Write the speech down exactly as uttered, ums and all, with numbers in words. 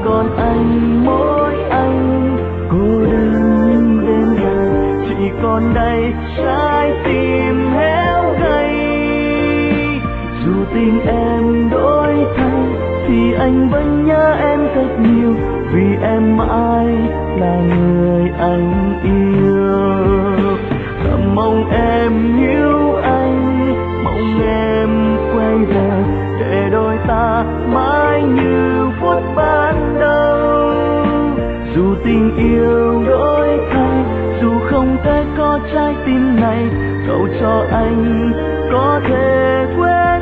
còn anh, mỗi anh cô đơn đêm dài, chỉ còn đây trái tim héo gầy. Dù tình em đổi thay thì anh vẫn nhớ em thật nhiều, vì em mãi là người anh yêu. Thầm mong em hiểu anh, mong em quay về để đôi ta mãi như phút ban đầu. Dù tình yêu đổi thay, dù không thể có trái tim này, cầu cho anh có thể quên